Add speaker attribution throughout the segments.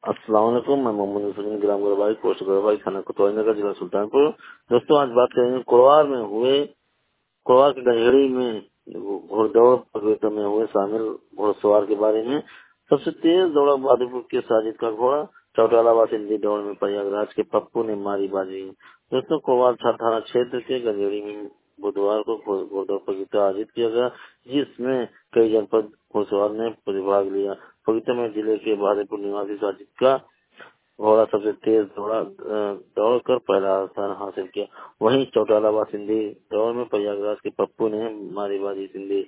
Speaker 1: अस्सलाम वालेकुम। मैं मोहम्मद नसरुद्दीन, ग्राम गरबाई, पोस्ट गरबाई, थाना कोतवाली नगर, जिला सुल्तानपुर। दोस्तों, आज बात करेंगे कोरवार की गंजेड़ी में घोड़दौड़ प्रतियोगिता में हुए शामिल घोड़सवार के बारे में। सबसे तेज दौड़ा बहादुरपुर के साजिद का घोड़ा। चौटाला वासिंदी दौड़ में प्रयागराज के पप्पू ने मारी बाजी। दोस्तों, कोरवार थाना क्षेत्र के गंजेड़ी में बुधवार को घोड़दौड़ प्रतियोगिता आयोजित किया गया, जिसमें कई जनपद घोड़सवार ने प्रतिभाग लिया। प्रतियोगिता में जिले के बहादुरपुर निवासी साजिद का घोड़ा सबसे तेज दौड़कर पहला स्थान हासिल किया। वहीं चौटाला वासिंदी दौड़ में प्रयागराज के पप्पू ने मारी बाजी सिंधी।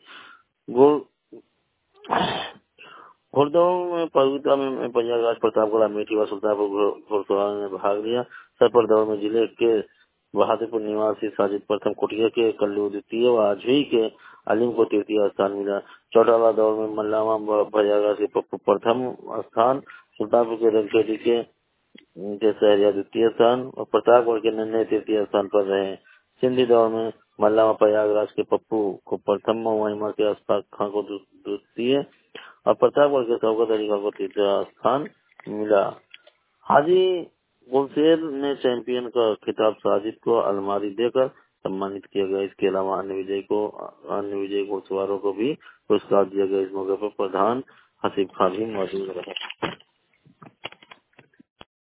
Speaker 1: घोड़दौड़ में प्रतियोगिता में प्रयागराज, प्रतापगढ़, अमेठी व सुल्तानपुर घोड़सवार ने भाग लिया। सफल दौड़ में जिले के बहादुरपुर निवासी साजिद प्रथम, कुटिया के कल्लू द्वितीय व आजवी के अलीम को तृतीय स्थान मिला। चौटाला दौड़ में मल्लामा प्रयागराज के पप्पू प्रथम स्थान, सुल्तानपुर के रंगखेड़ी के सहरिया द्वितीय स्थान और प्रतापगढ़ के नन्हे तृतीय स्थान पर रहे। सिंधी दौड़ में मल्लामा प्रयागराज के पप्पू को प्रथम, महिमा के अशफाक खां को द्वितीय और प्रतापगढ़ के शौकत अली खां को तीसरा स्थान मिला। हाजी गुलशेर ने चैंपियन का खिताब साजिद को अलमारी देकर सम्मानित किया गया। इसके अलावा अन्य विजयी घोड़सवारों को भी पुरस्कार दिया गया। इस मौके पर प्रधान हसीब खान भी मौजूद रहे।